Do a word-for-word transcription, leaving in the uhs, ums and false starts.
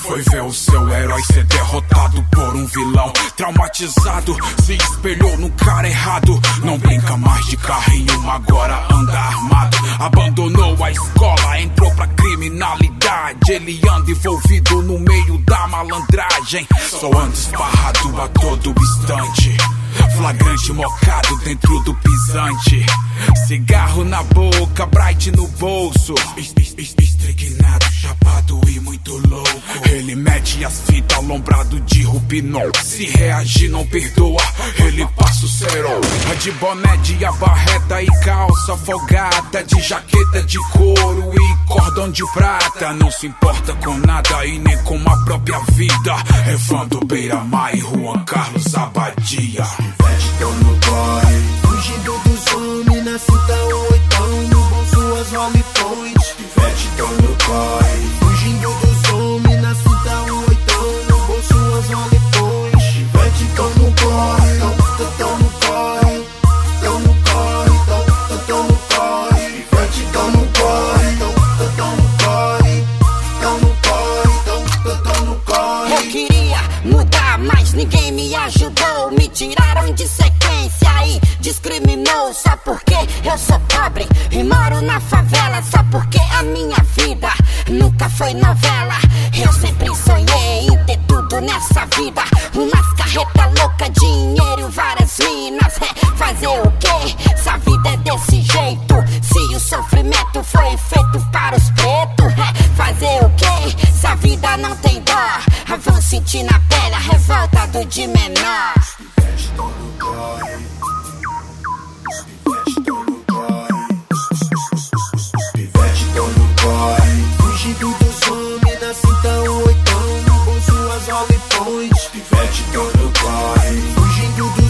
Foi ver o seu herói ser derrotado por um vilão. Traumatizado, se espelhou no cara errado. Não brinca mais de carrinho, agora anda armado. Abandonou a escola, entrou pra criminalidade. Ele anda envolvido no meio da malandragem. Só anda esparrado a todo instante. Flagrante mocado dentro do pisante. Cigarro na boca, Bright no bolso. Estrignado, chapado e muito louco. Ele mete as fitas alombrado de Rupinol. Se reagir não perdoa, ele passa o cerol. É de boné de abarreta e calça folgada, de jaqueta de couro e cordão de prata. Não se importa com nada e nem com a própria vida. Evandro Beira-Mar e Juan Carlos Abadia. Estão no corre, fugindo dos homens, na cinta um oitão, no bolso as Rolling Points. Pivete tão no corre, fugindo dos homens, na cinta um oitão, no bolso as Rolling Points. Pivete tão no corre, tão, tão no corre, tão no corre, tão, tão no corre. Pivete tão no corre, tão, tão no corre, tão no corre, tão, tão no corre. Eu queria mudar, mas ninguém me ajudou. Me tiraram de sequência e discriminou. Só porque eu sou pobre e moro na favela. Só porque a minha vida nunca foi novela. Eu sempre sonhei em ter tudo nessa vida. Umas carreta louca, dinheiro, várias minas. É, fazer o quê? Se a vida é desse jeito. Se o sofrimento foi feito para os pretos. É, fazer o quê? Se a vida não tem dó. Vão sentir na pele a revolta do de menor. Estão no corre, estão no corre, pivete tão no corre, fugindo dos homens, na cinta um oitão, no bolso as Rolling Points. Pivete tão no corre, fugindo dos